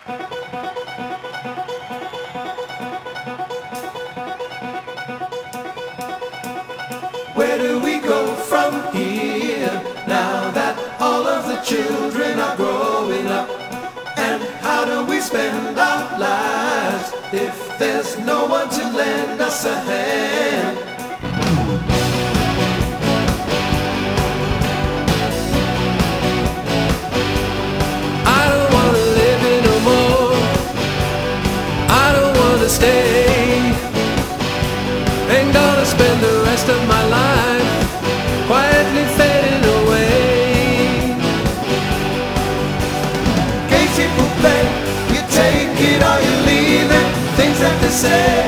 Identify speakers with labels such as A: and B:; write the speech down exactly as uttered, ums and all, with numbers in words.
A: Where do we go from here now that all of the children are growing up? And how do we spend our lives if there's no one to lend us a hand? I don't wanna live here no more. I don't wanna stay. Ain't gonna spend the rest of my life quietly fading away. Que s'il vous plaît, you take it or you leave it. Things that they say